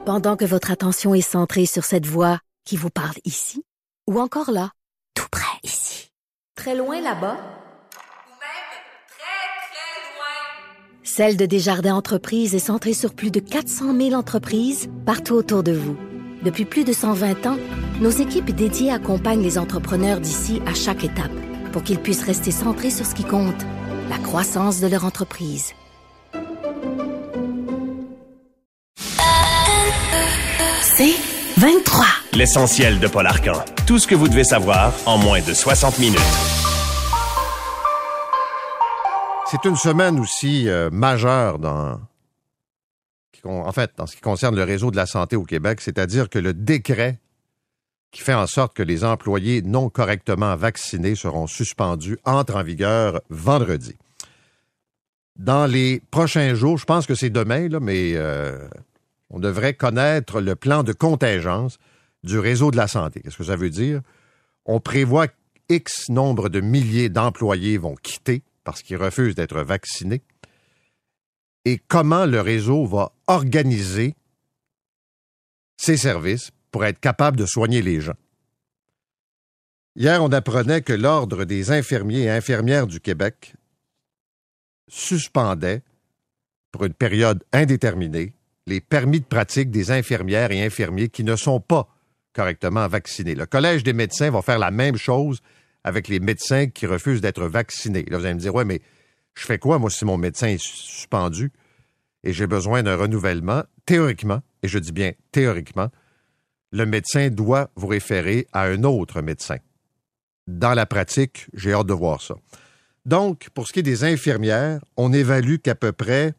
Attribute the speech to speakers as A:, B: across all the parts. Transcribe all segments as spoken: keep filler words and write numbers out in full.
A: Pendant que votre attention est centrée sur cette voix qui vous parle ici, ou encore là, tout près ici, très loin là-bas,
B: ou même très, très loin.
A: Celle de Desjardins Entreprises est centrée sur plus de quatre cent mille entreprises partout autour de vous. Depuis plus de cent vingt ans, nos équipes dédiées accompagnent les entrepreneurs d'ici à chaque étape pour qu'ils puissent rester centrés sur ce qui compte, la croissance de leur entreprise. C'est vingt-trois.
C: L'essentiel de Paul Arcan. Tout ce que vous devez savoir en moins de soixante minutes.
D: C'est une semaine aussi euh, majeure dans, en fait, dans ce qui concerne le réseau de la santé au Québec, c'est-à-dire que le décret qui fait en sorte que les employés non correctement vaccinés seront suspendus entre en vigueur vendredi. Dans les prochains jours, je pense que c'est demain, là, mais euh, on devrait connaître le plan de contingence du réseau de la santé. Qu'est-ce que ça veut dire? On prévoit que X nombre de milliers d'employés vont quitter parce qu'ils refusent d'être vaccinés. Et comment le réseau va organiser ses services pour être capable de soigner les gens. Hier, on apprenait que l'Ordre des infirmiers et infirmières du Québec suspendait, pour une période indéterminée, les permis de pratique des infirmières et infirmiers qui ne sont pas correctement vaccinés. Le Collège des médecins va faire la même chose avec les médecins qui refusent d'être vaccinés. Là, vous allez me dire, ouais, mais je fais quoi, moi, si mon médecin est suspendu et j'ai besoin d'un renouvellement? Théoriquement, et je dis bien théoriquement, le médecin doit vous référer à un autre médecin. Dans la pratique, j'ai hâte de voir ça. Donc, pour ce qui est des infirmières, on évalue qu'à peu près,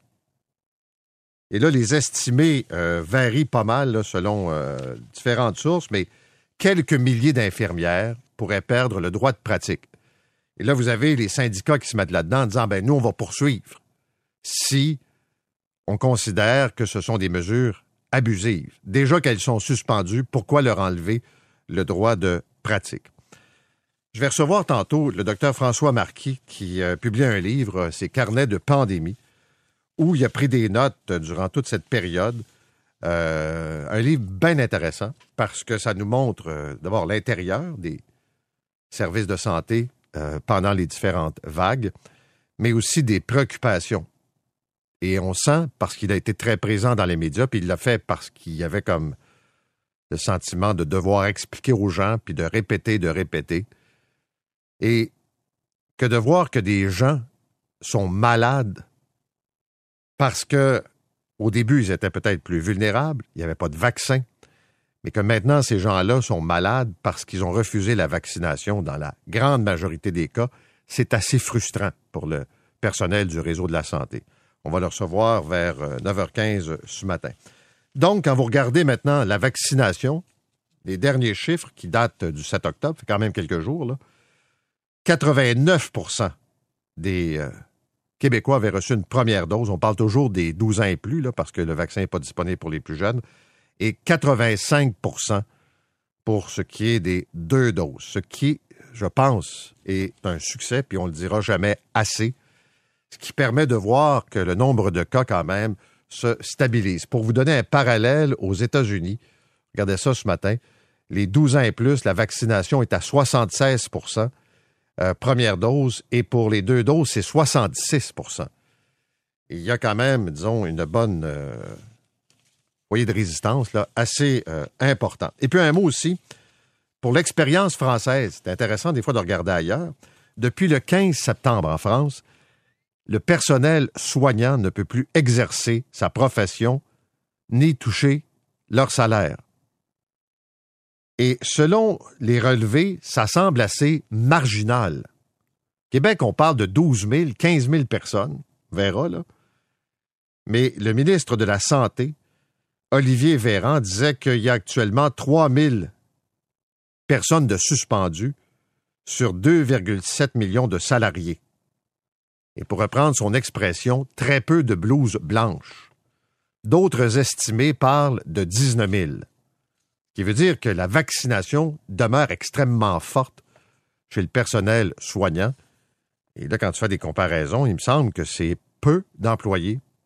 D: et là, les estimés euh, varient pas mal là, selon euh, différentes sources, mais quelques milliers d'infirmières pourraient perdre le droit de pratique. Et là, vous avez les syndicats qui se mettent là-dedans en disant, ben nous, on va poursuivre si on considère que ce sont des mesures abusives. Déjà qu'elles sont suspendues, pourquoi leur enlever le droit de pratique? Je vais recevoir tantôt le docteur François Marquis qui a publié un livre, ses carnets de pandémie, où il a pris des notes durant toute cette période. Euh, un livre bien intéressant parce que ça nous montre euh, d'abord l'intérieur des services de santé euh, pendant les différentes vagues, mais aussi des préoccupations. Et on sent, parce qu'il a été très présent dans les médias, puis il l'a fait parce qu'il y avait comme le sentiment de devoir expliquer aux gens, puis de répéter, de répéter. Et que de voir que des gens sont malades parce que au début, ils étaient peut-être plus vulnérables, il n'y avait pas de vaccin, mais que maintenant, ces gens-là sont malades parce qu'ils ont refusé la vaccination dans la grande majorité des cas, c'est assez frustrant pour le personnel du réseau de la santé. On va le recevoir vers neuf heures quinze ce matin. Donc, quand vous regardez maintenant la vaccination, les derniers chiffres qui datent du sept octobre, ça fait quand même quelques jours, là, quatre-vingt-neuf pour cent des euh, Québécois avaient reçu une première dose. On parle toujours des douze ans et plus, là, parce que le vaccin n'est pas disponible pour les plus jeunes. Et quatre-vingt-cinq pour cent pour ce qui est des deux doses. Ce qui, je pense, est un succès, puis on ne le dira jamais assez, ce qui permet de voir que le nombre de cas, quand même, se stabilise. Pour vous donner un parallèle, aux États-Unis, regardez ça ce matin, les douze ans et plus, la vaccination est à soixante-seize pour cent. Euh, première dose, et pour les deux doses, c'est soixante-six pour cent. Et il y a quand même, disons, une bonne euh, foyer de résistance là, assez euh, important. Et puis un mot aussi, pour l'expérience française, c'est intéressant des fois de regarder ailleurs, depuis le quinze septembre en France, le personnel soignant ne peut plus exercer sa profession ni toucher leur salaire. Et selon les relevés, ça semble assez marginal. Québec, on parle de douze mille, quinze mille personnes, on verra, là. Mais le ministre de la Santé, Olivier Véran, disait qu'il y a actuellement trois mille personnes de suspendues sur deux virgule sept millions de salariés. Et pour reprendre son expression, très peu de blouses blanches. D'autres estimés parlent de dix-neuf mille. Ce qui veut dire que la vaccination demeure extrêmement forte chez le personnel soignant. Et là, quand tu fais des comparaisons, il me semble que c'est peu d'employés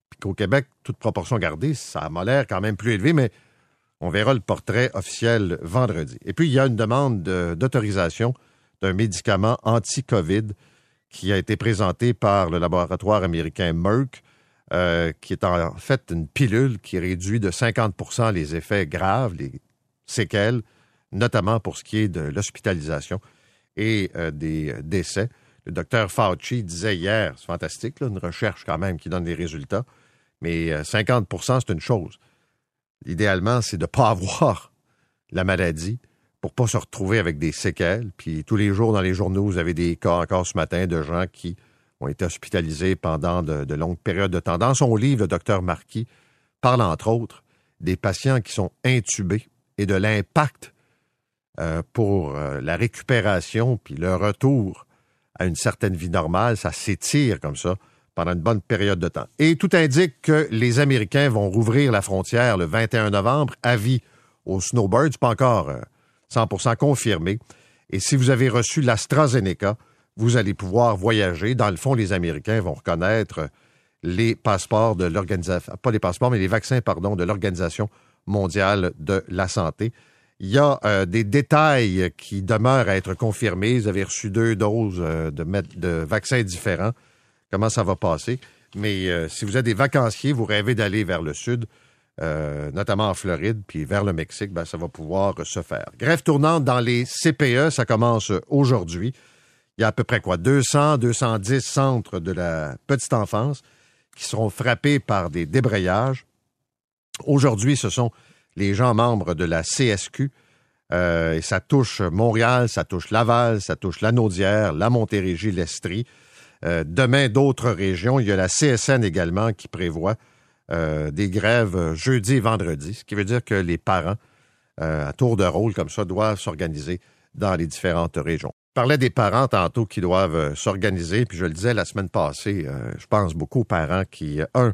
D: puis qu'au Québec, toute proportion gardée, ça m'a l'air quand même plus élevé, mais on verra le portrait officiel vendredi. Et puis, il y a une demande de, d'autorisation d'un médicament anti-COVID qui a été présenté par le laboratoire américain Merck, euh, qui est en fait une pilule qui réduit de cinquante pour cent les effets graves, les séquelles, notamment pour ce qui est de l'hospitalisation et euh, des décès. Le docteur Fauci disait hier, c'est fantastique, là, une recherche quand même qui donne des résultats, mais euh, cinquante pour cent, c'est une chose. Idéalement, c'est de ne pas avoir la maladie pour ne pas se retrouver avec des séquelles. Puis tous les jours dans les journaux, vous avez des cas encore ce matin de gens qui ont été hospitalisés pendant de, de longues périodes de temps. Dans son livre, le docteur Marquis parle entre autres des patients qui sont intubés et de l'impact euh, pour euh, la récupération puis le retour à une certaine vie normale. Ça s'étire comme ça pendant une bonne période de temps. Et tout indique que les Américains vont rouvrir la frontière le vingt et un novembre. Avis aux snowbirds, pas encore euh, cent pour cent confirmé. Et si vous avez reçu l'AstraZeneca, vous allez pouvoir voyager. Dans le fond, les Américains vont reconnaître les passeports de l'organisation, pas les passeports, mais les vaccins, pardon, de l'Organisation mondiale de la santé. Il y a euh, des détails qui demeurent à être confirmés. Vous avez reçu deux doses euh, de, de vaccins différents. Comment ça va passer? Mais euh, si vous êtes des vacanciers, vous rêvez d'aller vers le sud, euh, notamment en Floride, puis vers le Mexique, ben, ça va pouvoir se faire. Grève tournante dans les C P E, ça commence aujourd'hui. Il y a à peu près quoi? deux cents, deux cent dix centres de la petite enfance qui seront frappés par des débrayages. Aujourd'hui, ce sont les gens membres de la C S Q. Euh, et ça touche Montréal, ça touche Laval, ça touche Lanaudière, la Montérégie, l'Estrie. Euh, demain, d'autres régions. Il y a la C S N également qui prévoit euh, des grèves jeudi et vendredi, ce qui veut dire que les parents, euh, à tour de rôle comme ça, doivent s'organiser dans les différentes régions. Je parlais des parents tantôt qui doivent euh, s'organiser, puis je le disais la semaine passée, euh, je pense beaucoup aux parents qui, un,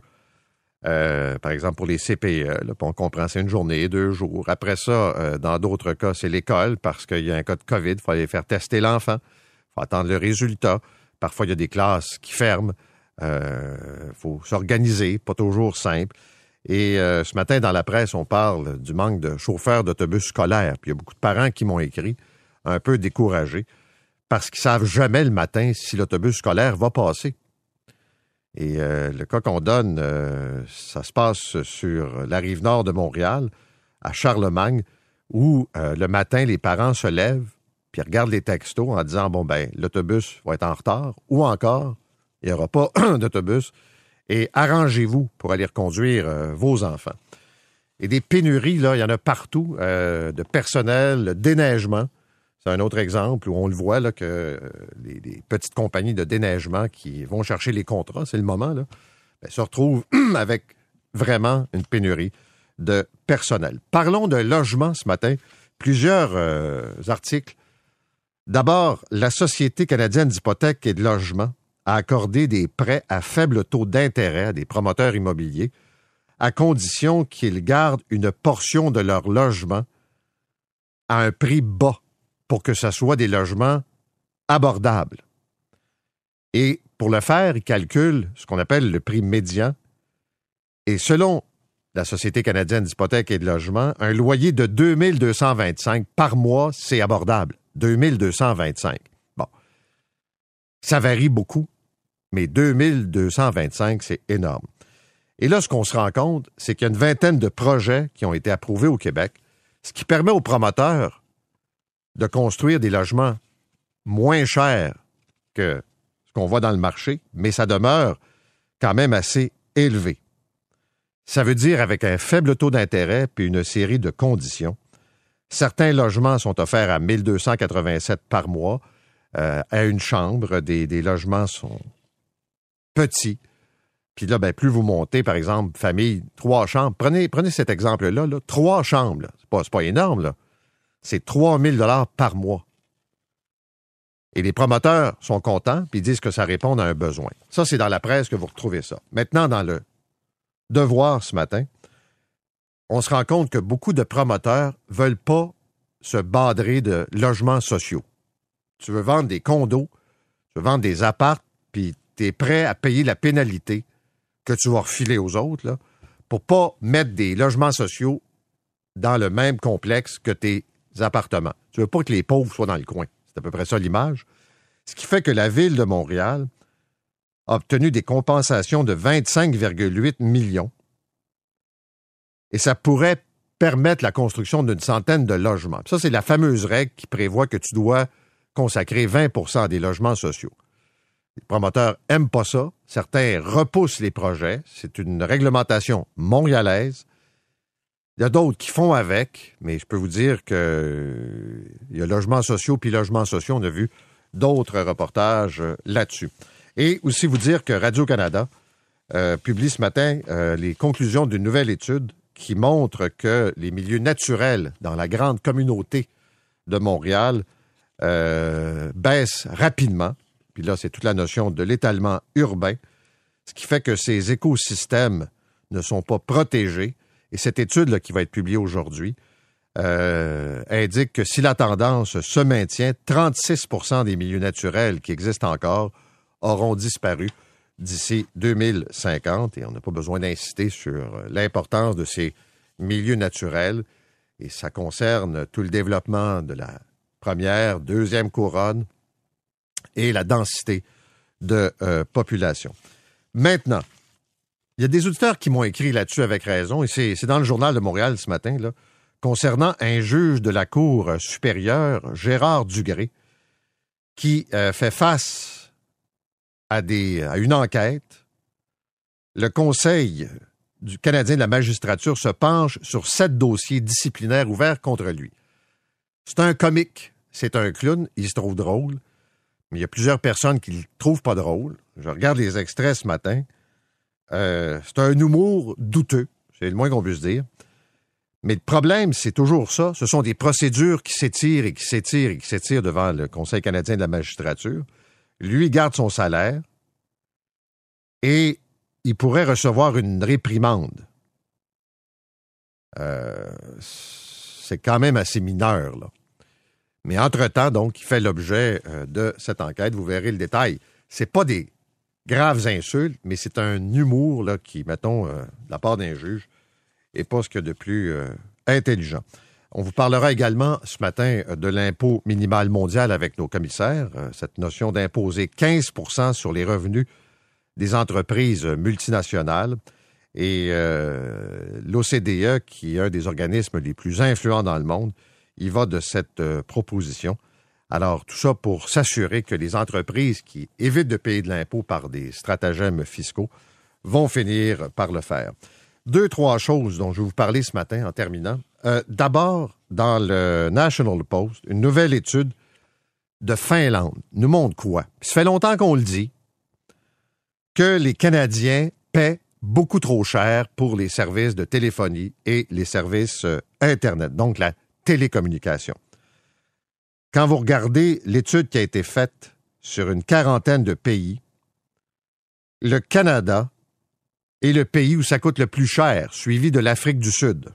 D: euh, par exemple pour les C P E, là, on comprend, c'est une journée, deux jours. Après ça, euh, dans d'autres cas, c'est l'école, parce qu'il y a un cas de COVID, il faut aller faire tester l'enfant, il faut attendre le résultat. Parfois, il y a des classes qui ferment. Il euh, faut s'organiser, pas toujours simple. Et euh, ce matin, dans la presse, on parle du manque de chauffeurs d'autobus scolaires. Puis il y a beaucoup de parents qui m'ont écrit, un peu découragés, parce qu'ils ne savent jamais le matin si l'autobus scolaire va passer. Et euh, le cas qu'on donne, euh, ça se passe sur la rive nord de Montréal, à Charlemagne, où euh, le matin, les parents se lèvent, puis regarde les textos en disant, bon, ben l'autobus va être en retard, ou encore, il n'y aura pas d'autobus, et arrangez-vous pour aller reconduire euh, vos enfants. Et des pénuries, là, il y en a partout, euh, de personnel, le déneigement. C'est un autre exemple où on le voit, là, que euh, les, les petites compagnies de déneigement qui vont chercher les contrats, c'est le moment, là, ben, se retrouvent avec vraiment une pénurie de personnel. Parlons de logement ce matin. Plusieurs euh, articles. D'abord, la Société canadienne d'hypothèques et de logement a accordé des prêts à faible taux d'intérêt à des promoteurs immobiliers à condition qu'ils gardent une portion de leur logement à un prix bas pour que ce soit des logements abordables. Et pour le faire, ils calculent ce qu'on appelle le prix médian. Et selon la Société canadienne d'hypothèques et de logement, un loyer de deux mille deux cent vingt-cinq par mois, c'est abordable. deux mille deux cent vingt-cinq. Bon. Ça varie beaucoup, mais deux mille deux cent vingt-cinq, c'est énorme. Et là, ce qu'on se rend compte, c'est qu'il y a une vingtaine de projets qui ont été approuvés au Québec, ce qui permet aux promoteurs de construire des logements moins chers que ce qu'on voit dans le marché, mais ça demeure quand même assez élevé. Ça veut dire avec un faible taux d'intérêt puis une série de conditions. Certains logements sont offerts à mille deux cent quatre-vingt-sept par mois, euh, à une chambre. Des, des logements sont petits. Puis là, ben, plus vous montez, par exemple, famille, trois chambres. Prenez, prenez cet exemple-là, là, trois chambres. Là. C'est pas, c'est pas énorme, là. C'est trois mille dollars par mois. Et les promoteurs sont contents, puis ils disent que ça répond à un besoin. Ça, c'est dans la presse que vous retrouvez ça. Maintenant, dans le Devoir ce matin, on se rend compte que beaucoup de promoteurs ne veulent pas se badrer de logements sociaux. Tu veux vendre des condos, tu veux vendre des apparts, puis tu es prêt à payer la pénalité que tu vas refiler aux autres, là, pour pas mettre des logements sociaux dans le même complexe que tes appartements. Tu veux pas que les pauvres soient dans le coin. C'est à peu près ça l'image. Ce qui fait que la Ville de Montréal a obtenu des compensations de vingt-cinq virgule huit millions et ça pourrait permettre la construction d'une centaine de logements. Ça, c'est la fameuse règle qui prévoit que tu dois consacrer vingt pour cent des logements sociaux. Les promoteurs n'aiment pas ça. Certains repoussent les projets. C'est une réglementation montréalaise. Il y a d'autres qui font avec, mais je peux vous dire que il y a logements sociaux puis logements sociaux. On a vu d'autres reportages là-dessus. Et aussi vous dire que Radio-Canada euh, publie ce matin euh, les conclusions d'une nouvelle étude qui montre que les milieux naturels dans la grande communauté de Montréal euh, baissent rapidement. Puis là, c'est toute la notion de l'étalement urbain, ce qui fait que ces écosystèmes ne sont pas protégés. Et cette étude là, qui va être publiée aujourd'hui euh, indique que si la tendance se maintient, trente-six pour cent des milieux naturels qui existent encore auront disparu d'ici deux mille cinquante. Et on n'a pas besoin d'insister sur l'importance de ces milieux naturels. Et ça concerne tout le développement de la première, deuxième couronne et la densité de euh, population. Maintenant, il y a des auditeurs qui m'ont écrit là-dessus avec raison, et c'est, c'est dans le Journal de Montréal ce matin, là, concernant un juge de la Cour supérieure, Gérard Dugré, qui euh, fait face à, des, à une enquête. Le Conseil du Canadien de la magistrature se penche sur sept dossiers disciplinaires ouverts contre lui. C'est un comique, c'est un clown, il se trouve drôle, mais il y a plusieurs personnes qui ne le trouvent pas drôle. Je regarde les extraits ce matin. Euh, c'est un humour douteux, c'est le moins qu'on puisse dire. Mais le problème, c'est toujours ça. Ce sont des procédures qui s'étirent et qui s'étirent et qui s'étirent devant le Conseil canadien de la magistrature. Lui, il garde son salaire et il pourrait recevoir une réprimande. Euh, c'est quand même assez mineur, là. Mais entre-temps, donc, il fait l'objet euh, de cette enquête. Vous verrez le détail. C'est pas des graves insultes, mais c'est un humour là, qui, mettons, euh, de la part d'un juge, n'est pas ce qu'il y a de plus euh, intelligent. On vous parlera également ce matin de l'impôt minimal mondial avec nos commissaires, euh, cette notion d'imposer quinze pour cent sur les revenus des entreprises multinationales. Et euh, l'O C D E, qui est un des organismes les plus influents dans le monde, il va de cette euh, proposition. Alors, tout ça pour s'assurer que les entreprises qui évitent de payer de l'impôt par des stratagèmes fiscaux vont finir par le faire. Deux, trois choses dont je vais vous parler ce matin en terminant. Euh, d'abord, dans le National Post, une nouvelle étude de Finlande nous montre quoi? Ça fait longtemps qu'on le dit, que les Canadiens paient beaucoup trop cher pour les services de téléphonie et les services euh, Internet, donc la télécommunication. Quand vous regardez l'étude qui a été faite sur une quarantaine de pays, le Canada est le pays où ça coûte le plus cher, suivi de l'Afrique du Sud.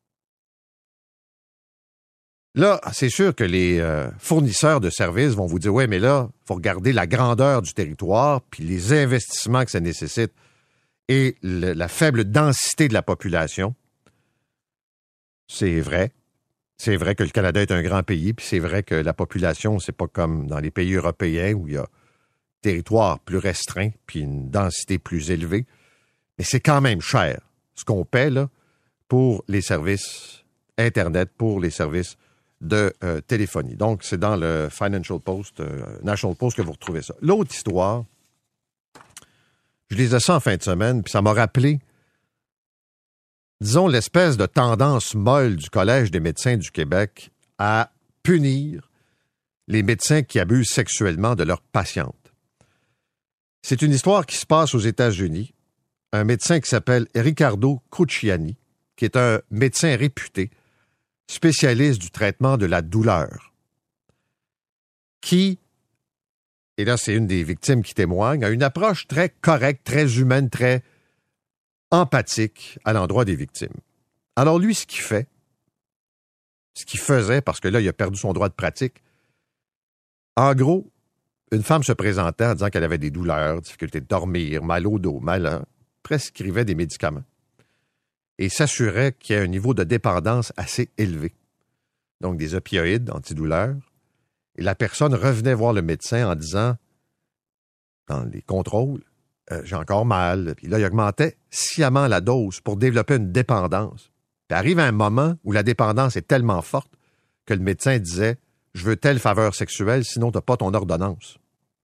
D: Là, c'est sûr que les euh, fournisseurs de services vont vous dire « Ouais, mais là, il faut regarder la grandeur du territoire, puis les investissements que ça nécessite et le, la faible densité de la population. » C'est vrai. C'est vrai que le Canada est un grand pays, puis c'est vrai que la population, c'est pas comme dans les pays européens où il y a un territoire plus restreint, puis une densité plus élevée. Mais c'est quand même cher, ce qu'on paie là, pour les services Internet, pour les services de euh, téléphonie. Donc, c'est dans le Financial Post, euh, National Post que vous retrouvez ça. L'autre histoire, je lisais ça en fin de semaine, puis ça m'a rappelé, disons, l'espèce de tendance molle du Collège des médecins du Québec à punir les médecins qui abusent sexuellement de leurs patientes. C'est une histoire qui se passe aux États-Unis. Un médecin qui s'appelle Riccardo Cruciani, qui est un médecin réputé, spécialiste du traitement de la douleur, qui, et là c'est une des victimes qui témoigne, a une approche très correcte, très humaine, très empathique à l'endroit des victimes. Alors lui, ce qu'il fait, ce qu'il faisait, parce que là, il a perdu son droit de pratique, en gros, une femme se présentait en disant qu'elle avait des douleurs, difficulté de dormir, mal au dos, mal, hein, prescrivait des médicaments et s'assurait qu'il y ait un niveau de dépendance assez élevé. Donc, des opioïdes antidouleurs. Et la personne revenait voir le médecin en disant, dans les contrôles, euh, j'ai encore mal. Puis là, il augmentait sciemment la dose pour développer une dépendance. Puis arrive un moment où la dépendance est tellement forte que le médecin disait, je veux telle faveur sexuelle, sinon tu n'as pas ton ordonnance.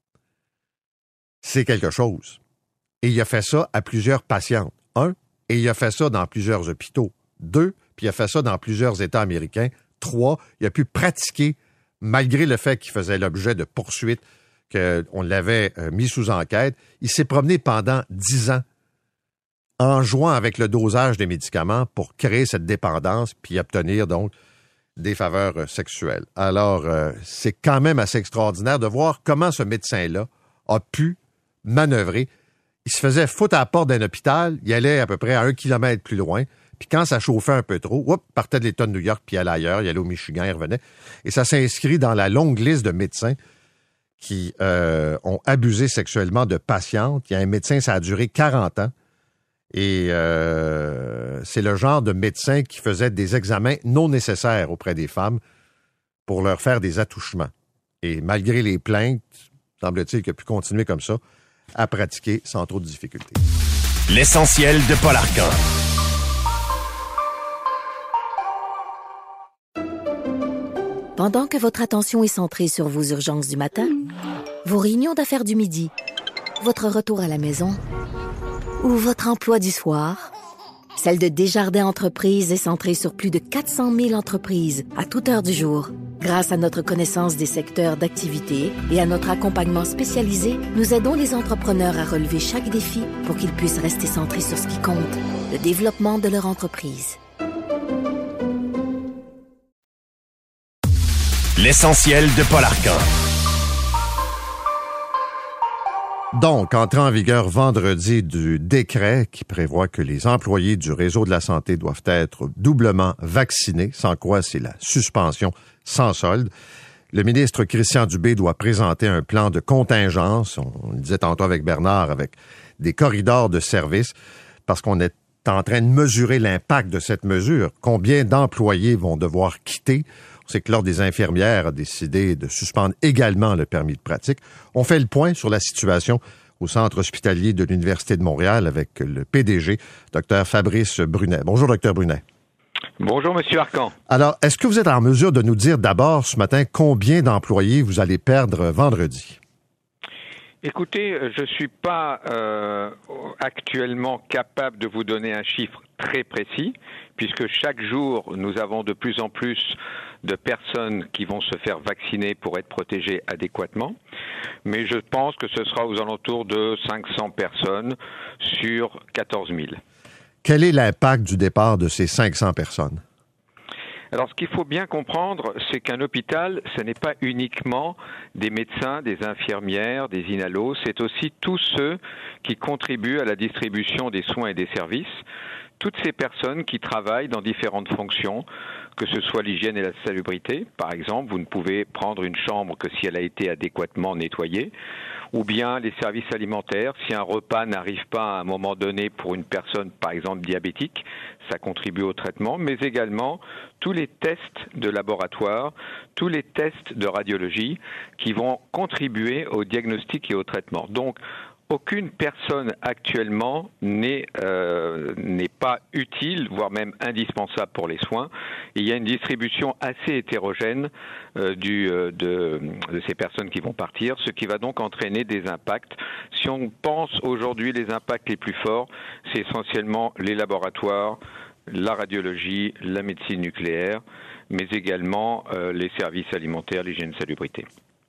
D: C'est quelque chose. Et il a fait ça à plusieurs patientes. Un, et il a fait ça dans plusieurs hôpitaux. Deux, puis il a fait ça dans plusieurs États américains. Trois, il a pu pratiquer, malgré le fait qu'il faisait l'objet de poursuites, qu'on l'avait mis sous enquête. Il s'est promené pendant dix ans en jouant avec le dosage des médicaments pour créer cette dépendance puis obtenir donc des faveurs sexuelles. Alors, euh, c'est quand même assez extraordinaire de voir comment ce médecin-là a pu manœuvrer. Il se faisait foutre à la porte d'un hôpital, il allait à peu près à un kilomètre plus loin, puis quand ça chauffait un peu trop, hop, partait de l'État de New York, puis il allait ailleurs, il allait au Michigan, il revenait. Et ça s'inscrit dans la longue liste de médecins qui euh, ont abusé sexuellement de patientes. Il y a un médecin, ça a duré quarante ans. Et euh, c'est le genre de médecin qui faisait des examens non nécessaires auprès des femmes pour leur faire des attouchements. Et malgré les plaintes, semble-t-il qu'il a pu continuer comme ça à pratiquer sans trop de difficultés.
C: L'essentiel de Paul Arcan.
A: Pendant que votre attention est centrée sur vos urgences du matin, vos réunions d'affaires du midi, votre retour à la maison ou votre emploi du soir, celle de Desjardins Entreprises est centrée sur plus de quatre cent mille entreprises à toute heure du jour. Grâce à notre connaissance des secteurs d'activité et à notre accompagnement spécialisé, nous aidons les entrepreneurs à relever chaque défi pour qu'ils puissent rester centrés sur ce qui compte, le développement de leur entreprise.
C: L'essentiel de Paul Arcan.
D: Donc, entrée en vigueur vendredi du décret qui prévoit que les employés du réseau de la santé doivent être doublement vaccinés, sans quoi c'est la suspension sans solde. Le ministre Christian Dubé doit présenter un plan de contingence, on le disait tantôt avec Bernard, avec des corridors de service, parce qu'on est en train de mesurer l'impact de cette mesure. Combien d'employés vont devoir quitter? On sait que l'Ordre des infirmières a décidé de suspendre également le permis de pratique. On fait le point sur la situation au centre hospitalier de l'Université de Montréal avec le P D G, Dr Fabrice Brunet. Bonjour, Dr Brunet.
E: Bonjour, Monsieur Arcan.
D: Alors, est-ce que vous êtes en mesure de nous dire d'abord ce matin combien d'employés vous allez perdre vendredi?
E: Écoutez, je ne suis pas euh, actuellement capable de vous donner un chiffre très précis, puisque chaque jour, nous avons de plus en plus de personnes qui vont se faire vacciner pour être protégées adéquatement. Mais je pense que ce sera aux alentours de cinq cents personnes sur quatorze mille.
D: Quel est l'impact du départ de ces cinq cents personnes?
E: Alors, ce qu'il faut bien comprendre, c'est qu'un hôpital, ce n'est pas uniquement des médecins, des infirmières, des inalos, c'est aussi tous ceux qui contribuent à la distribution des soins et des services. Toutes ces personnes qui travaillent dans différentes fonctions, que ce soit l'hygiène et la salubrité. Par exemple, vous ne pouvez prendre une chambre que si elle a été adéquatement nettoyée, ou bien les services alimentaires. Si un repas n'arrive pas à un moment donné pour une personne, par exemple, diabétique, ça contribue au traitement, mais également tous les tests de laboratoire, tous les tests de radiologie qui vont contribuer au diagnostic et au traitement. Donc, aucune personne actuellement n'est euh, n'est pas utile, voire même indispensable pour les soins. Et il y a une distribution assez hétérogène euh, du, euh, de, de ces personnes qui vont partir, ce qui va donc entraîner des impacts. Si on pense aujourd'hui les impacts les plus forts, c'est essentiellement les laboratoires, la radiologie, la médecine nucléaire, mais également euh, les services alimentaires, l'hygiène et salubrité.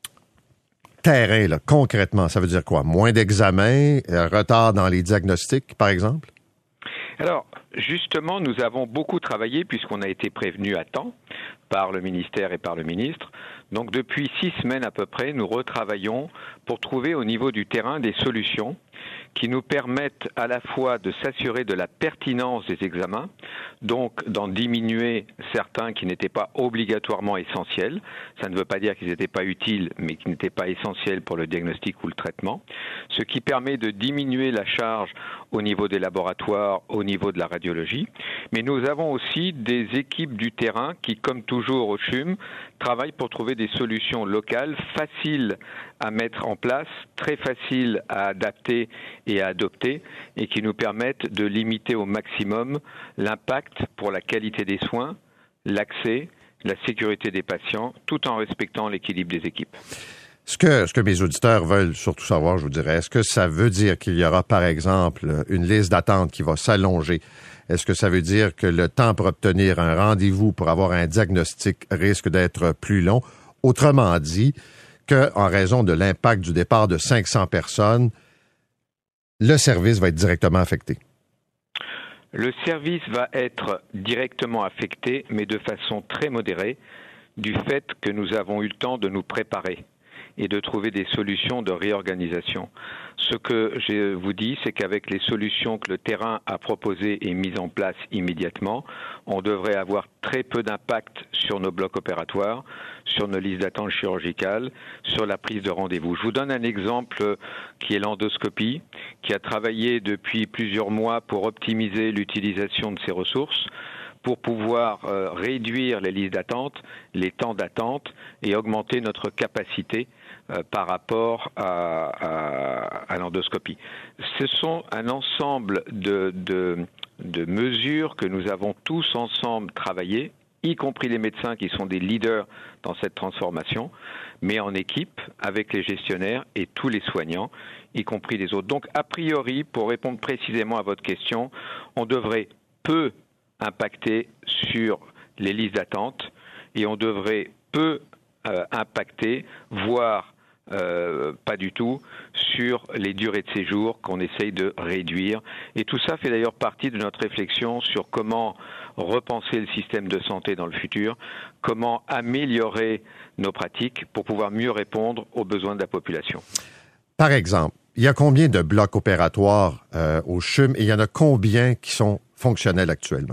D: Terrain, là, concrètement, ça veut dire quoi? Moins d'examens, euh, retard dans les diagnostics, par exemple?
E: Alors, justement, nous avons beaucoup travaillé puisqu'on a été prévenu à temps par le ministère et par le ministre. Donc, depuis six semaines à peu près, nous retravaillons pour trouver au niveau du terrain des solutions qui nous permettent à la fois de s'assurer de la pertinence des examens, donc d'en diminuer certains qui n'étaient pas obligatoirement essentiels. Ça ne veut pas dire qu'ils n'étaient pas utiles, mais qui n'étaient pas essentiels pour le diagnostic ou le traitement. Ce qui permet de diminuer la charge au niveau des laboratoires, au niveau de la radiologie. Mais nous avons aussi des équipes du terrain qui, comme toujours au C H U M, travaillent pour trouver des solutions locales, faciles à mettre en place, très faciles à adapter et à adopter, et qui nous permettent de limiter au maximum l'impact pour la qualité des soins, l'accès, la sécurité des patients, tout en respectant l'équilibre des équipes.
D: Ce que, ce que mes auditeurs veulent surtout savoir, je vous dirais, est-ce que ça veut dire qu'il y aura, par exemple, une liste d'attente qui va s'allonger? Est-ce que ça veut dire que le temps pour obtenir un rendez-vous pour avoir un diagnostic risque d'être plus long? Autrement dit, qu'en raison de l'impact du départ de cinq cents personnes, le service va être directement affecté?
E: Le service va être directement affecté, mais de façon très modérée, du fait que nous avons eu le temps de nous préparer et de trouver des solutions de réorganisation. Ce que je vous dis, c'est qu'avec les solutions que le terrain a proposées et mises en place immédiatement, on devrait avoir très peu d'impact sur nos blocs opératoires, sur nos listes d'attente chirurgicales, sur la prise de rendez-vous. Je vous donne un exemple qui est l'endoscopie, qui a travaillé depuis plusieurs mois pour optimiser l'utilisation de ses ressources, pour pouvoir euh, réduire les listes d'attente, les temps d'attente et augmenter notre capacité euh, par rapport à, à, à l'endoscopie. Ce sont un ensemble de, de, de mesures que nous avons tous ensemble travaillé, y compris les médecins qui sont des leaders dans cette transformation, mais en équipe avec les gestionnaires et tous les soignants, y compris les autres. Donc, a priori, pour répondre précisément à votre question, on devrait peu impacter sur les listes d'attente et on devrait peu euh, impacter, voire euh, pas du tout, sur les durées de séjour qu'on essaye de réduire. Et tout ça fait d'ailleurs partie de notre réflexion sur comment repenser le système de santé dans le futur, comment améliorer nos pratiques pour pouvoir mieux répondre aux besoins de la population.
D: Par exemple, il y a combien de blocs opératoires euh, au C H U M et il y en a combien qui sont fonctionnels actuellement?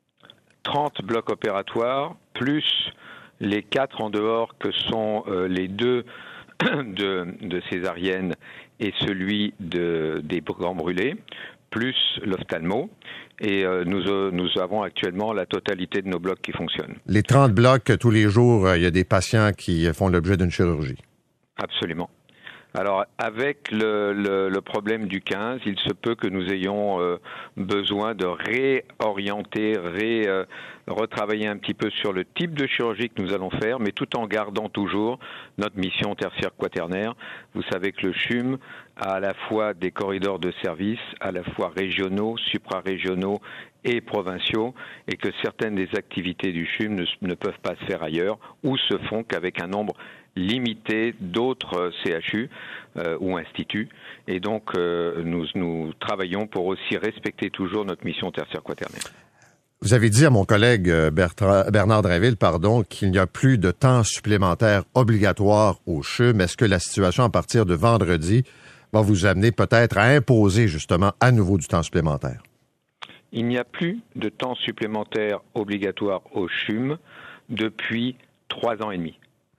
E: trente blocs opératoires, plus les quatre en dehors que sont euh, les deux de, de césarienne et celui de, des grands brûlés, plus l'ophtalmo. Et euh, nous, euh, nous avons actuellement la totalité de nos blocs qui fonctionnent. Les
D: trente blocs, tous les jours, il y a des patients qui font l'objet d'une chirurgie.
E: Absolument. Alors, avec le, le, le problème du quinze, il se peut que nous ayons euh, besoin de réorienter, ré, euh, retravailler un petit peu sur le type de chirurgie que nous allons faire, mais tout en gardant toujours notre mission tertiaire quaternaire. Vous savez que le C H U M a à la fois des corridors de service, à la fois régionaux, suprarégionaux et provinciaux, et que certaines des activités du C H U M ne, ne peuvent pas se faire ailleurs ou se font qu'avec un nombre limité d'autres C H U euh, ou instituts. Et donc, euh, nous, nous travaillons pour aussi respecter toujours notre mission tertiaire quaternaire.
D: Vous avez dit à mon collègue Bertrand, Bernard Drinville pardon, qu'il n'y a plus de temps supplémentaire obligatoire au C H U M. Est-ce que la situation à partir de vendredi va vous amener peut-être à imposer justement à nouveau du temps supplémentaire?
E: Il n'y a plus de temps supplémentaire obligatoire au C H U M depuis trois ans et demi.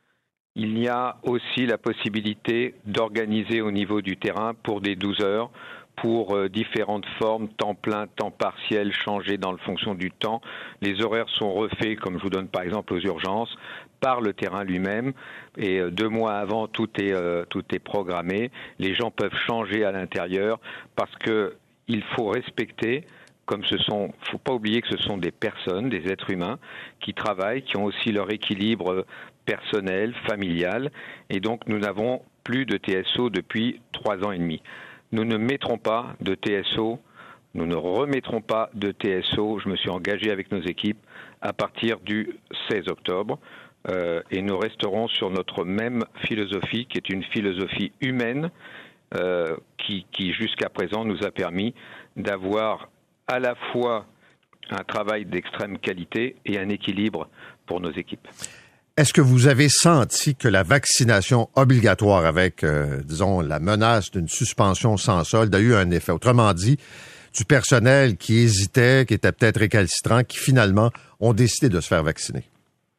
E: Il y a aussi la possibilité d'organiser au niveau du terrain pour des douze heures, pour euh, différentes formes, temps plein, temps partiel, changé dans le fonction du temps. Les horaires sont refaits, comme je vous donne par exemple aux urgences, par le terrain lui-même. Et euh, deux mois avant, tout est, euh, tout est programmé. Les gens peuvent changer à l'intérieur parce que il faut respecter. Comme ce sont, faut pas oublier que ce sont des personnes, des êtres humains qui travaillent, qui ont aussi leur équilibre personnel, familial, et donc nous n'avons plus de T S O depuis trois ans et demi. Nous ne mettrons pas de T S O, nous ne remettrons pas de T S O, je me suis engagé avec nos équipes, à partir du seize octobre, euh, et nous resterons sur notre même philosophie, qui est une philosophie humaine, euh, qui, qui jusqu'à présent nous a permis d'avoir à la fois un travail d'extrême qualité et un équilibre pour nos équipes.
D: Est-ce que vous avez senti que la vaccination obligatoire avec, euh, disons, la menace d'une suspension sans solde a eu un effet? Autrement dit, du personnel qui hésitait, qui était peut-être récalcitrant, qui finalement ont décidé de se faire vacciner?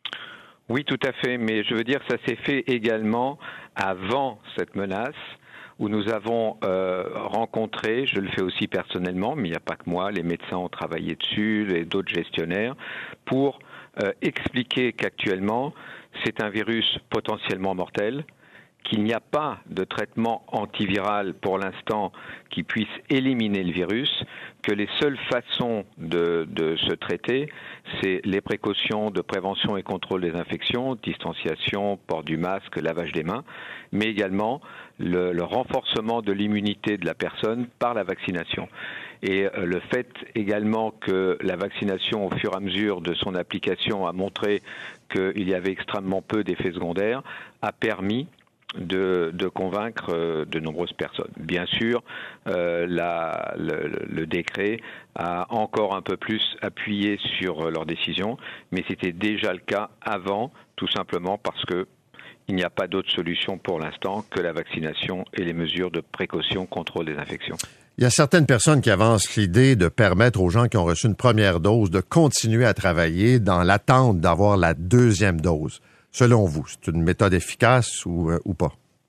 E: Oui, tout à fait, mais je veux dire que ça s'est fait également avant cette menace. où nous avons euh, rencontré, je le fais aussi personnellement, mais il n'y a pas que moi, les médecins ont travaillé dessus, et d'autres gestionnaires, pour euh, expliquer qu'actuellement, c'est un virus potentiellement mortel, qu'il n'y a pas de traitement antiviral pour l'instant qui puisse éliminer le virus, que les seules façons de, de se traiter, c'est les précautions de prévention et contrôle des infections, distanciation, port du masque, lavage des mains, mais également le, le renforcement de l'immunité de la personne par la vaccination. Et le fait également que la vaccination, au fur et à mesure de son application, a montré qu'il y avait extrêmement peu d'effets secondaires, a permis De, de convaincre euh, de nombreuses personnes. Bien sûr, euh, la, le, le décret a encore un peu plus appuyé sur leur décision, mais c'était déjà le cas avant, tout simplement parce que il n'y a pas d'autre solution pour l'instant que la vaccination et les mesures de précaution contrôle des infections.
D: Il y a certaines personnes qui avancent l'idée de permettre aux gens qui ont reçu une première dose de continuer à travailler dans l'attente d'avoir la deuxième dose. Selon vous, c'est une méthode efficace ou, euh, ou pas?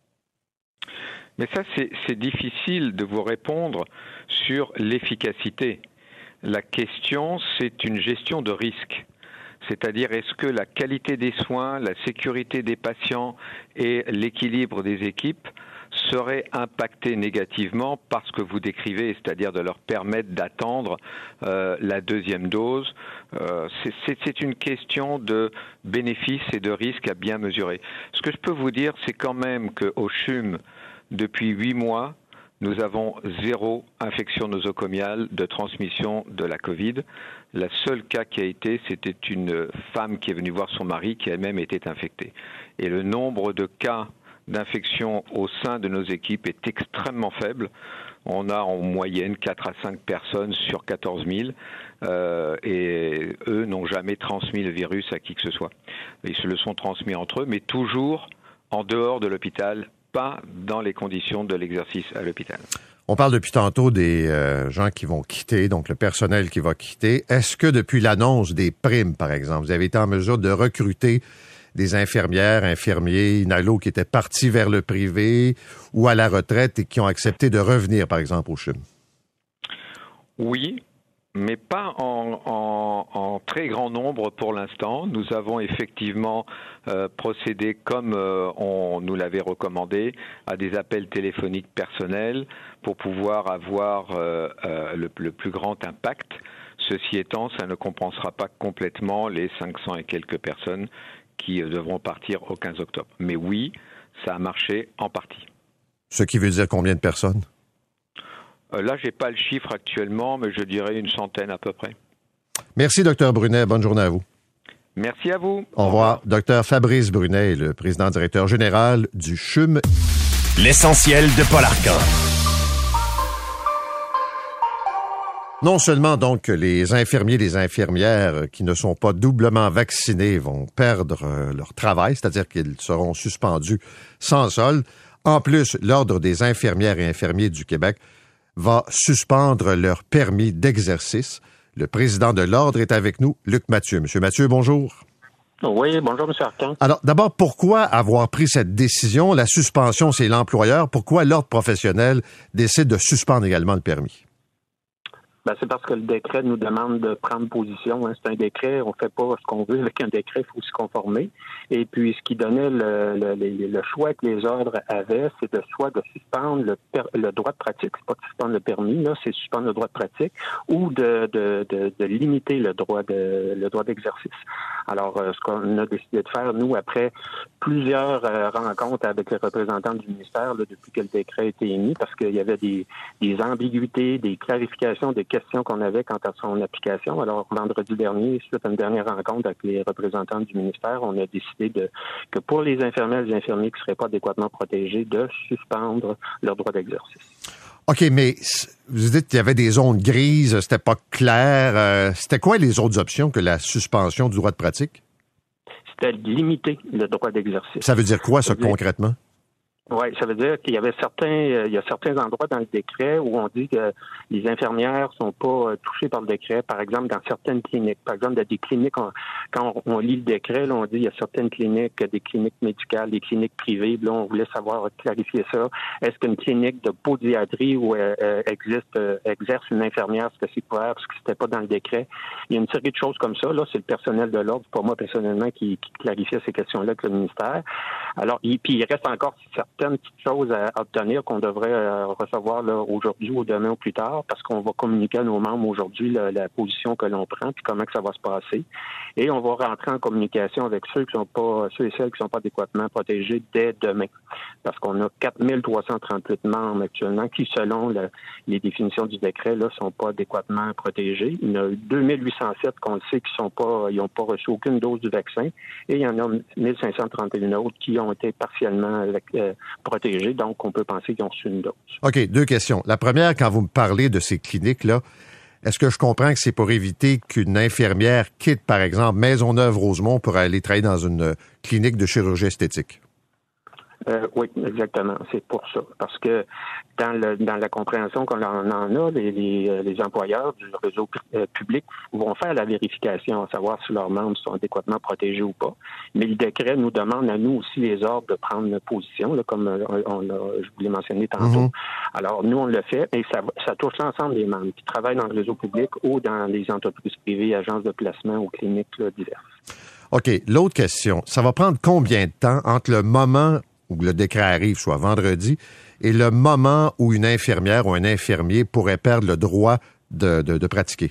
E: Mais ça, c'est, c'est difficile de vous répondre sur l'efficacité. La question, c'est une gestion de risque. C'est-à-dire, est-ce que la qualité des soins, la sécurité des patients et l'équilibre des équipes seraient impactés négativement par ce que vous décrivez, c'est-à-dire de leur permettre d'attendre euh, la deuxième dose. Euh, c'est, c'est, c'est une question de bénéfices et de risques à bien mesurer. Ce que je peux vous dire, c'est quand même qu'au C H U M, depuis huit mois, nous avons zéro infection nosocomiale de transmission de la Covid. Le seul cas qui a été, c'était une femme qui est venue voir son mari qui elle-même était infectée. Et le nombre de cas d'infection au sein de nos équipes est extrêmement faible. On a en moyenne quatre à cinq personnes sur quatorze mille euh, et eux n'ont jamais transmis le virus à qui que ce soit. Ils se le sont transmis entre eux, mais toujours en dehors de l'hôpital, pas dans les conditions de l'exercice à l'hôpital.
D: On parle depuis tantôt des euh, gens qui vont quitter, donc le personnel qui va quitter. Est-ce que depuis l'annonce des primes, par exemple, vous avez été en mesure de recruter des infirmières, infirmiers, inhalos qui étaient partis vers le privé ou à la retraite et qui ont accepté de revenir, par exemple, au C H U M?
E: Oui, mais pas en, en, en très grand nombre pour l'instant. Nous avons effectivement euh, procédé, comme euh, on nous l'avait recommandé, à des appels téléphoniques personnels pour pouvoir avoir euh, euh, le, le plus grand impact. Ceci étant, ça ne compensera pas complètement les cinq cents et quelques personnes qui devront partir au quinze octobre. Mais oui, ça a marché en partie.
D: Ce qui veut dire combien de personnes?
E: Euh, là, j'ai pas le chiffre actuellement, mais je dirais une centaine à peu près.
D: Merci, docteur Brunet. Bonne journée à vous.
E: Merci à vous.
D: Au revoir. docteur Fabrice Brunet, le président-directeur général du C H U M.
C: L'essentiel de Paul Arcan.
D: Non seulement donc que les infirmiers et les infirmières qui ne sont pas doublement vaccinés vont perdre euh, leur travail, c'est-à-dire qu'ils seront suspendus sans solde. En plus, l'Ordre des infirmières et infirmiers du Québec va suspendre leur permis d'exercice. Le président de l'Ordre est avec nous, Luc Mathieu. Monsieur Mathieu, bonjour.
F: Oui, bonjour, M. Arcan.
D: Alors, d'abord, pourquoi avoir pris cette décision? La suspension, c'est l'employeur. Pourquoi l'Ordre professionnel décide de suspendre également le permis?
F: Ben, c'est parce que le décret nous demande de prendre position. Hein. C'est un décret, on ne fait pas ce qu'on veut avec un décret, il faut s'y conformer. Et puis, ce qui donnait le, le, le, le choix que les ordres avaient, c'est de soit de suspendre le, per, le droit de pratique, c'est pas de suspendre le permis, là, c'est suspendre le droit de pratique, ou de, de, de, de limiter le droit de le droit d'exercice. Alors, euh, ce qu'on a décidé de faire, nous, après plusieurs euh, rencontres avec les représentants du ministère, là, depuis que le décret a été émis, parce qu'il y avait des, des ambiguïtés, des clarifications, des questions qu'on avait quant à son application. Alors, vendredi dernier, suite à une dernière rencontre avec les représentants du ministère, on a décidé de, que pour les infirmières et les infirmiers qui ne seraient pas adéquatement protégés, de suspendre leur droit d'exercice.
D: OK, mais vous dites qu'il y avait des zones grises, c'était pas clair. Euh, c'était quoi les autres options que la suspension du droit de pratique?
F: C'était limiter le droit d'exercice.
D: Ça veut dire quoi, ça,
F: ça veut dire...
D: concrètement?
F: Oui, ça veut dire qu'il y avait certains, euh, il y a certains endroits dans le décret où on dit que les infirmières sont pas euh, touchées par le décret. Par exemple, dans certaines cliniques. Par exemple, dans des cliniques, on, quand on, on lit le décret, là, on dit qu'il y a certaines cliniques, des cliniques médicales, des cliniques privées. Là, on voulait savoir clarifier ça. Est-ce qu'une clinique de podiatrie où euh, euh, existe euh, exerce une infirmière, est-ce que c'est couvert parce que c'était pas dans le décret? Il y a une série de choses comme ça. Là, c'est le personnel de l'ordre, pas moi personnellement, qui, qui clarifiait ces questions-là avec le ministère. Alors, il, puis il reste encore certaines petites choses à obtenir qu'on devrait euh, recevoir là, aujourd'hui ou demain ou plus tard, parce qu'on va communiquer à nos membres aujourd'hui là, la position que l'on prend puis comment que ça va se passer. Et on va rentrer en communication avec ceux qui sont pas, ceux et celles qui sont pas adéquatement protégés dès demain. Parce qu'on a quatre mille trois cent trente-huit membres actuellement qui, selon le, les définitions du décret, là, sont pas adéquatement protégés. Il y en a deux mille huit cent sept qu'on le sait qui sont pas, ils ont pas reçu aucune dose du vaccin. Et il y en a mille cinq cent trente et un autres qui ont été partiellement euh, protégés. Donc, on peut penser qu'ils ont reçu une dose.
D: OK, deux questions. La première, quand vous me parlez de ces cliniques-là, est-ce que je comprends que c'est pour éviter qu'une infirmière quitte, par exemple, Maisonneuve-Rosemont pour aller travailler dans une clinique de chirurgie esthétique?
F: Euh, oui, exactement. C'est pour ça. Parce que dans le dans la compréhension qu'on en a, les, les, les employeurs du réseau public vont faire la vérification, à savoir si leurs membres sont adéquatement protégés ou pas. Mais le décret nous demande à nous aussi les ordres de prendre une position, là, comme on, on l'a, je vous l'ai mentionné tantôt. Mm-hmm. Alors, nous, on le fait et ça, ça touche l'ensemble des membres qui travaillent dans le réseau public ou dans les entreprises privées, agences de placement ou cliniques là, diverses.
D: OK. L'autre question, ça va prendre combien de temps entre le moment où le décret arrive, soit vendredi, et le moment où une infirmière ou un infirmier pourrait perdre le droit de, de, de pratiquer?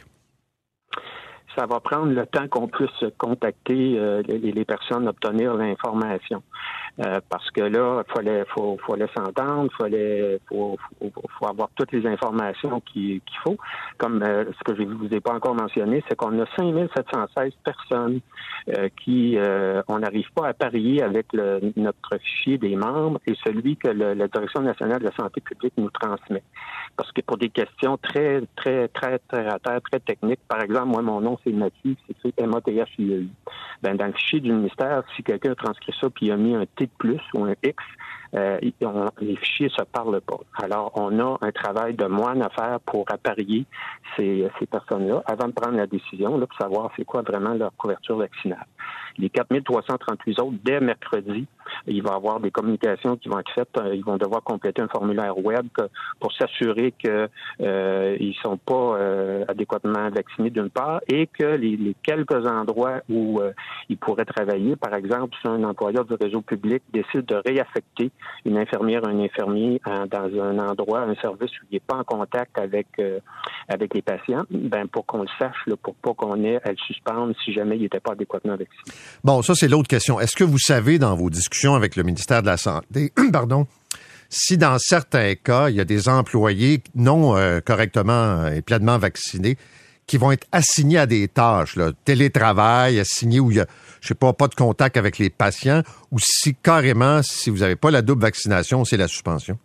F: Ça va prendre le temps qu'on puisse contacter euh, les, les personnes, obtenir l'information. Euh, parce que là, il fallait, faut, fallait s'entendre, il fallait, faut, faut, faut avoir toutes les informations qu'il, qu'il faut. Comme euh, ce que je ne vous ai pas encore mentionné, c'est qu'on a cinq mille sept cent seize personnes euh, qui, euh, on n'arrive pas à parier avec le, notre fichier des membres et celui que le, la Direction nationale de la santé publique nous transmet. Parce que pour des questions très, très, très, très à terre, très techniques, par exemple, moi, mon nom, c'est Mathieu, c'est écrit M A T H I E U. Ben, dans le fichier du ministère, si quelqu'un a transcrit ça puis il a mis un T de plus ou un X, euh, on, les fichiers se parlent pas. Alors, on a un travail de moine à faire pour apparier ces, ces personnes-là avant de prendre la décision, là, pour savoir c'est quoi vraiment leur couverture vaccinale. Les quatre mille trois cent trente-huit autres, dès mercredi, il va y avoir des communications qui vont être faites. Ils vont devoir compléter un formulaire web pour s'assurer qu'ils euh, ne sont pas euh, adéquatement vaccinés d'une part et que les, les quelques endroits où euh, ils pourraient travailler, par exemple, si un employeur du réseau public décide de réaffecter une infirmière ou un infirmier en, dans un endroit, un service où il n'est pas en contact avec euh, avec les patients, ben pour qu'on le sache, là, pour pas qu'on ait à le suspendre si jamais il n'était pas adéquatement vacciné.
D: Bon, ça, c'est l'autre question. Est-ce que vous savez, dans vos discussions avec le ministère de la Santé, pardon, si dans certains cas, il y a des employés non euh, correctement et pleinement vaccinés qui vont être assignés à des tâches, là, télétravail, assignés où il y a, je sais pas, pas de contact avec les patients, ou si carrément, si vous n'avez pas la double vaccination, c'est la suspension?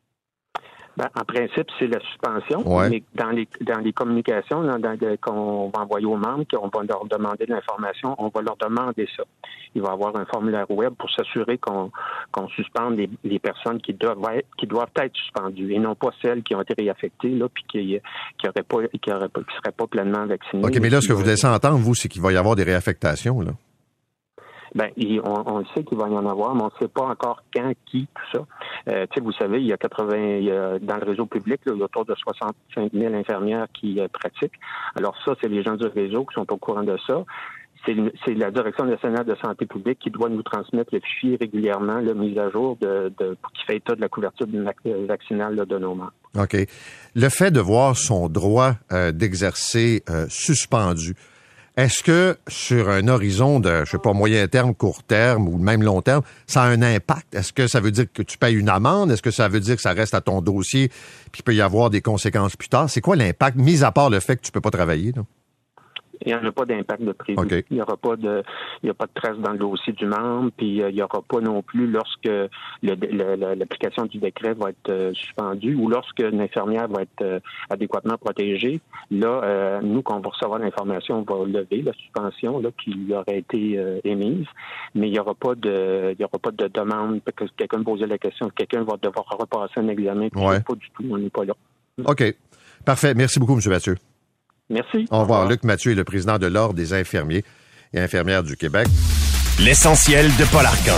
F: Ben, en principe, c'est la suspension,
D: ouais.
F: mais dans les dans les communications là, dans, dans, qu'on va envoyer aux membres, qu'on va leur demander de l'information, on va leur demander ça. Il va y avoir un formulaire web pour s'assurer qu'on qu'on suspende les, les personnes qui doivent être, qui doivent être suspendues et non pas celles qui ont été réaffectées là puis qui qui auraient pas qui auraient pas qui seraient pas pleinement vaccinées.
D: OK, mais là, ce que vous laissez entendre, vous, c'est qu'il va y avoir des réaffectations, là.
F: Ben, on, on le sait qu'il va y en avoir, mais on ne sait pas encore quand, qui, tout ça. Euh, tu sais, vous savez, il y a quatre-vingts, il y a, dans le réseau public, là, il y a autour de soixante-cinq mille infirmières qui euh, pratiquent. Alors ça, c'est les gens du réseau qui sont au courant de ça. C'est, c'est la Direction nationale de santé publique qui doit nous transmettre le fichier régulièrement, la mise à jour de, de qui fait état de la couverture vaccinale là, de nos membres.
D: OK. Le fait de voir son droit euh, d'exercer euh, suspendu, est-ce que sur un horizon de, je sais pas, moyen terme, court terme ou même long terme, ça a un impact? Est-ce que ça veut dire que tu payes une amende? Est-ce que ça veut dire que ça reste à ton dossier puis il peut y avoir des conséquences plus tard? C'est quoi l'impact, mis à part le fait que tu peux pas travailler, là?
F: Il n'y en a pas d'impact de prévu.
D: Okay.
F: Il n'y aura pas de, il y a pas de trace dans le dossier du membre, puis euh, il n'y aura pas non plus lorsque le, le, le, l'application du décret va être euh, suspendue ou lorsque l'infirmière va être euh, adéquatement protégée. Là, euh, nous, quand on va recevoir l'information, on va lever la suspension là qui lui aurait été euh, émise, mais il n'y aura pas de, il y aura pas de demande parce que quelqu'un me posait la question, quelqu'un va devoir repasser un examen. Puis
D: ouais.
F: Pas du tout, on n'est pas là.
D: OK. Parfait. Merci beaucoup, M. Mathieu.
F: Merci.
D: Au revoir. Luc Mathieu est le président de l'Ordre des infirmiers et infirmières du Québec.
C: L'essentiel de Paul Arcan.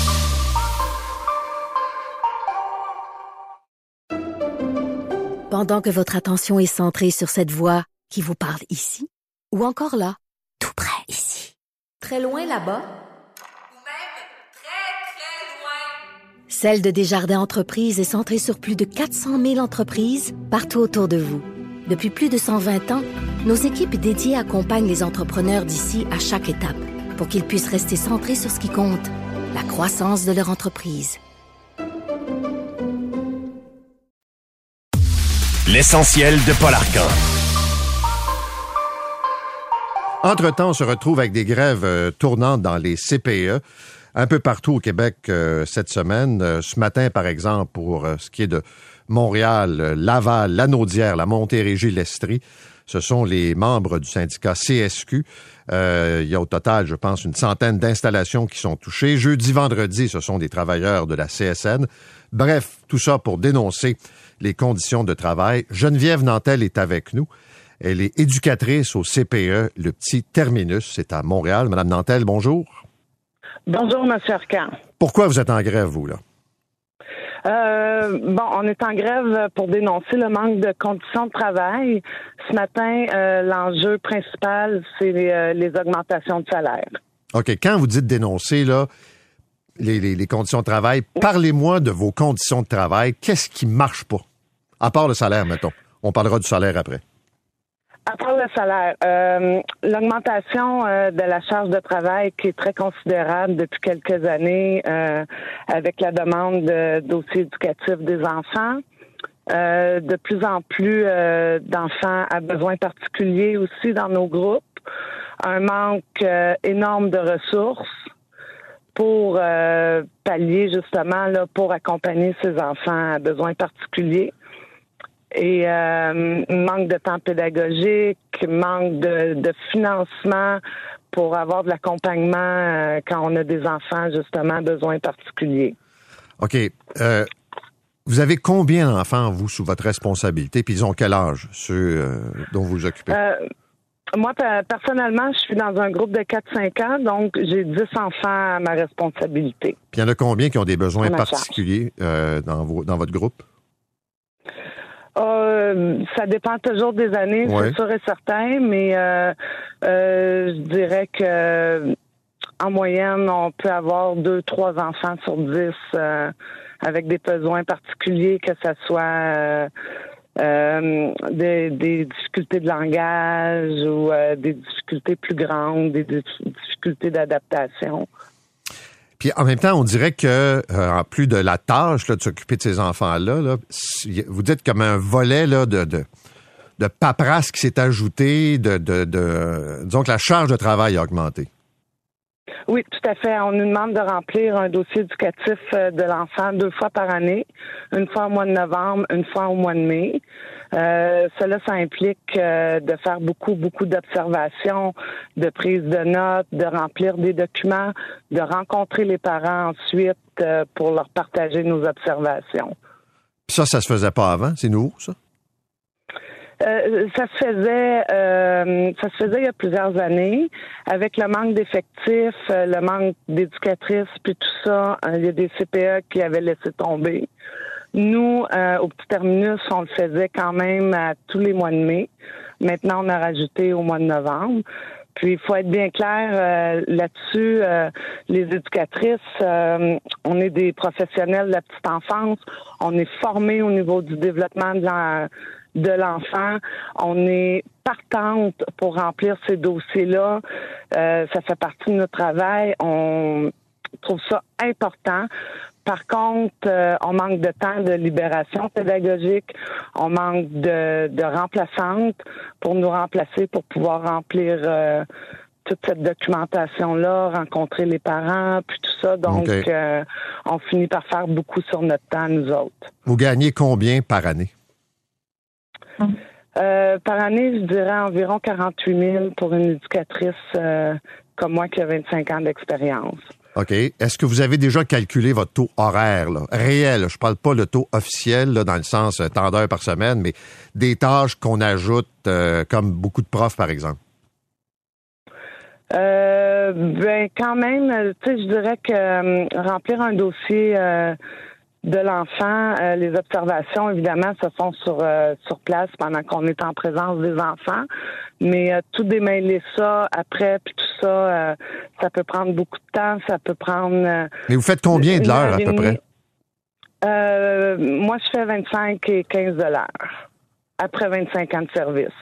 A: Pendant que votre attention est centrée sur cette voix qui vous parle ici, ou encore là, tout près ici, très loin là-bas,
B: Ou même très, très loin.
A: Celle de Desjardins Entreprises est centrée sur plus de quatre cent mille entreprises partout autour de vous. Depuis plus de cent vingt ans, nos équipes dédiées accompagnent les entrepreneurs d'ici à chaque étape pour qu'ils puissent rester centrés sur ce qui compte, la croissance de leur entreprise.
C: L'essentiel de Paul Arcan.
D: Entre-temps, on se retrouve avec des grèves euh, tournantes dans les C P E, un peu partout au Québec euh, cette semaine. Euh, ce matin, par exemple, pour euh, ce qui est de Montréal, euh, Laval, Lanaudière, la Montérégie, l'Estrie, ce sont les membres du syndicat C S Q. Euh, il y a au total, je pense, une centaine d'installations qui sont touchées. Jeudi, vendredi, ce sont des travailleurs de la C S N. Bref, tout ça pour dénoncer les conditions de travail. Geneviève Nantel est avec nous. Elle est éducatrice au C P E, le petit terminus. C'est à Montréal. Madame Nantel, bonjour.
G: Bonjour, M. Arcan.
D: Pourquoi vous êtes en grève, vous, là?
G: Euh, bon, on est en grève pour dénoncer le manque de conditions de travail. Ce matin, euh, l'enjeu principal, c'est les, euh, les augmentations de salaire.
D: OK. Quand vous dites dénoncer, là, les, les, les conditions de travail, parlez-moi de vos conditions de travail. Qu'est-ce qui marche pas? À part le salaire, mettons. On parlera du salaire après.
G: À part le salaire, euh, l'augmentation euh, de la charge de travail qui est très considérable depuis quelques années euh, avec la demande de dossiers éducatifs des enfants. Euh, de plus en plus euh, d'enfants à besoins particuliers aussi dans nos groupes. Un manque euh, énorme de ressources pour euh, pallier justement, là, pour accompagner ces enfants à besoins particuliers. Et euh, manque de temps pédagogique, manque de, de financement pour avoir de l'accompagnement euh, quand on a des enfants, justement, à besoins particuliers.
D: OK. Euh, vous avez combien d'enfants, vous, sous votre responsabilité? Puis ils ont quel âge, ceux euh, dont vous vous occupez?
G: Euh, moi, personnellement, je suis dans un groupe de quatre à cinq ans, donc j'ai dix enfants à ma responsabilité.
D: Puis il y en a combien qui ont des besoins particuliers euh, dans, vos, dans votre groupe?
G: Euh, ça dépend toujours des années, ouais. C'est sûr et certain, mais euh, euh, je dirais que en moyenne, on peut avoir deux, trois enfants sur dix euh, avec des besoins particuliers, que ce soit euh, euh, des, des difficultés de langage ou euh, des difficultés plus grandes, des difficultés d'adaptation.
D: Puis en même temps, on dirait que euh, en plus de la tâche là, de s'occuper de ces enfants-là, là, vous dites comme un volet là, de, de, de paperasse qui s'est ajouté, de, de, de disons que la charge de travail a augmenté.
G: Oui, tout à fait. On nous demande de remplir un dossier éducatif de l'enfant deux fois par année, une fois au mois de novembre, une fois au mois de mai. Euh, cela, ça implique euh, de faire beaucoup, beaucoup d'observations, de prise de notes, de remplir des documents, de rencontrer les parents ensuite euh, pour leur partager nos observations.
D: Puis ça, ça se faisait pas avant? C'est nouveau, ça?
G: Euh, ça se faisait, euh, ça se faisait il y a plusieurs années. Avec le manque d'effectifs, euh, le manque d'éducatrices, puis tout ça, euh, il y a des C P E qui avaient laissé tomber. Nous, euh, au petit terminus, on le faisait quand même à tous les mois de mai. Maintenant, on a rajouté au mois de novembre. Puis, il faut être bien clair euh, là-dessus. Euh, les éducatrices, euh, on est des professionnels de la petite enfance. On est formés au niveau du développement de la, de l'enfant. On est partante pour remplir ces dossiers-là. Euh, ça fait partie de notre travail. On trouve ça important par contre, euh, on manque de temps de libération pédagogique, on manque de, de remplaçantes pour nous remplacer, pour pouvoir remplir euh, toute cette documentation-là, rencontrer les parents, puis tout ça. Donc, okay. euh, on finit par faire beaucoup sur notre temps, nous autres.
D: Vous gagnez combien par année?
G: Euh, par année, je dirais environ quarante-huit mille pour une éducatrice euh, comme moi qui a vingt-cinq ans d'expérience.
D: OK. Est-ce que vous avez déjà calculé votre taux horaire, là, réel? Je parle pas le taux officiel, là, dans le sens euh, tant d'heures par semaine, mais des tâches qu'on ajoute, euh, comme beaucoup de profs, par exemple.
G: Euh, ben quand même, tu sais, je dirais que euh, remplir un dossier euh, de l'enfant, euh, les observations, évidemment, se font sur euh, sur place pendant qu'on est en présence des enfants, mais euh, tout démêler ça après, puis tout ça, euh, ça peut prendre beaucoup de temps, ça peut prendre... Euh,
D: mais vous faites combien de l'heure à peu près?
G: Euh, moi, je fais vingt-cinq et quinze de l'heure, après vingt-cinq ans de service.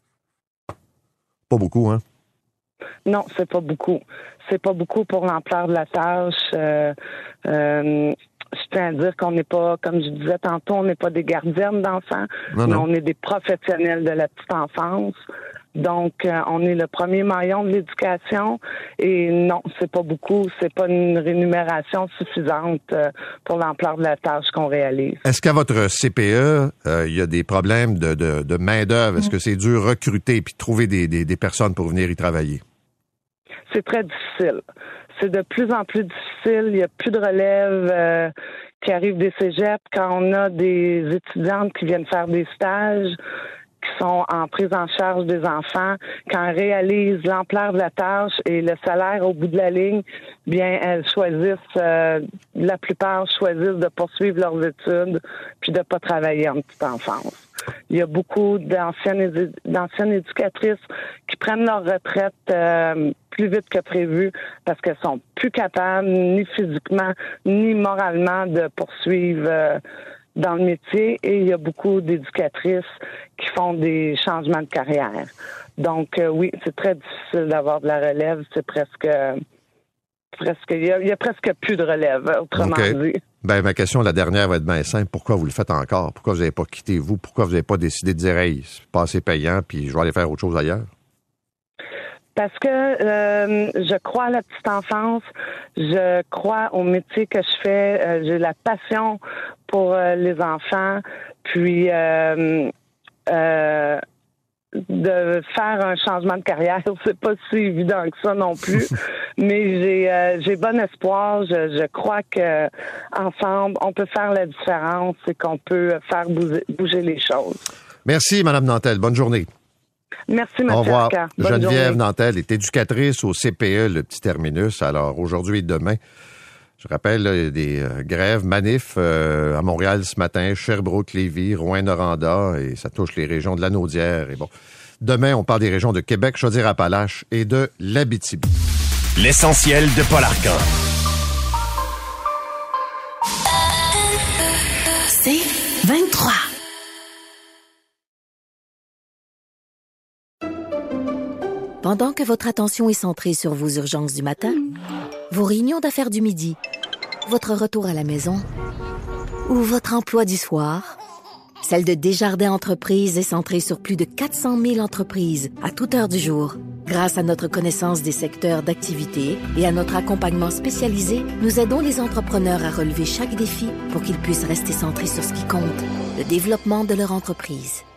D: Pas beaucoup, hein?
G: Non, c'est pas beaucoup. C'est pas beaucoup pour l'ampleur de la tâche. Euh, euh, je tiens à dire qu'on n'est pas, comme je disais tantôt, on n'est pas des gardiennes d'enfants,
D: non,
G: mais
D: non.
G: on est des professionnels de la petite enfance. Donc, euh, on est le premier maillon de l'éducation. Et non, c'est pas beaucoup. C'est pas une rémunération suffisante euh, pour l'ampleur de la tâche qu'on réalise.
D: Est-ce qu'à votre C P E, il euh, y a des problèmes de, de, de main-d'œuvre? Est-ce que c'est dur recruter puis trouver des, des, des personnes pour venir y travailler?
G: C'est très difficile. C'est de plus en plus difficile. Il n'y a plus de relève euh, qui arrive des cégeps. Quand on a des étudiantes qui viennent faire des stages, qui sont en prise en charge des enfants, quand elles réalisent l'ampleur de la tâche et le salaire au bout de la ligne, bien, elles choisissent, euh, la plupart choisissent de poursuivre leurs études puis de pas travailler en petite enfance. Il y a beaucoup d'anciennes, d'anciennes éducatrices qui prennent leur retraite euh, plus vite que prévu parce qu'elles sont plus capables, ni physiquement, ni moralement, de poursuivre euh, dans le métier. Et il y a beaucoup d'éducatrices qui font des changements de carrière. Donc, euh, oui, c'est très difficile d'avoir de la relève. C'est presque... presque il y a, il y a presque plus de relève, autrement okay. dit.
D: Ben, ma question, la dernière, va être bien simple. Pourquoi vous le faites encore? Pourquoi vous n'avez pas quitté vous? Pourquoi vous n'avez pas décidé de dire, hey, c'est pas assez payant, puis je vais aller faire autre chose ailleurs?
G: Parce que euh, je crois à la petite enfance, je crois au métier que je fais, euh, j'ai la passion pour euh, les enfants, puis euh, euh, de faire un changement de carrière, c'est pas si évident que ça non plus, mais j'ai euh, j'ai bon espoir, je, je crois que ensemble on peut faire la différence et qu'on peut faire bouger, bouger les choses.
D: Merci Madame Nantel, bonne journée.
G: Merci, Mathieu.
D: Au revoir.
G: Bonne
D: Geneviève
G: journée.
D: Nantel est éducatrice au C P E, le petit terminus. Alors, aujourd'hui et demain, je rappelle, là, il y a des euh, grèves, manifs euh, à Montréal ce matin, Sherbrooke, Lévis, Rouyn-Noranda, et ça touche les régions de Lanaudière. Et bon, demain, on parle des régions de Québec, Chaudière-Appalaches et de l'Abitibi.
C: L'essentiel de Paul Arcan.
A: C'est vingt-trois. Pendant que votre attention est centrée sur vos urgences du matin, vos réunions d'affaires du midi, votre retour à la maison ou votre emploi du soir, celle de Desjardins Entreprises est centrée sur plus de quatre cent mille entreprises à toute heure du jour. Grâce à notre connaissance des secteurs d'activité et à notre accompagnement spécialisé, nous aidons les entrepreneurs à relever chaque défi pour qu'ils puissent rester centrés sur ce qui compte, le développement de leur entreprise.